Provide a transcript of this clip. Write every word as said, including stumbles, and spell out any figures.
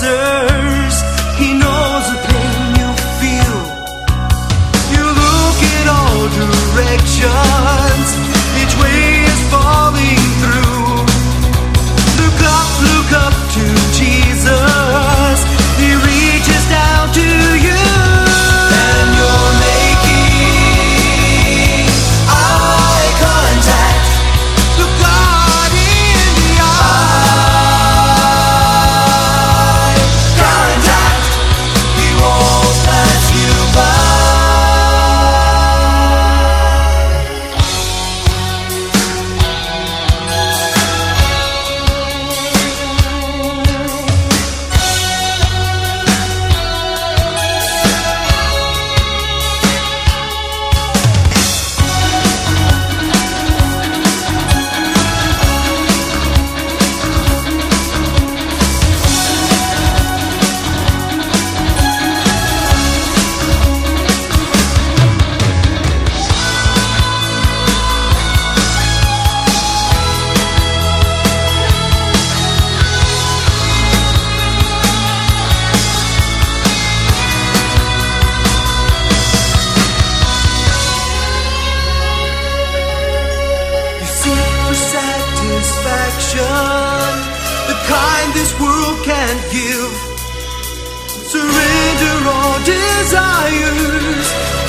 answers. He knows the pain you feel. You look in all directions. Each way is falling through. Look up, look up to Jesus. He reaches down to you. And you're making eye contact. Look God in the eye contact. He won't pass you by. Satisfaction, the kind this world can't give. Surrender all desires.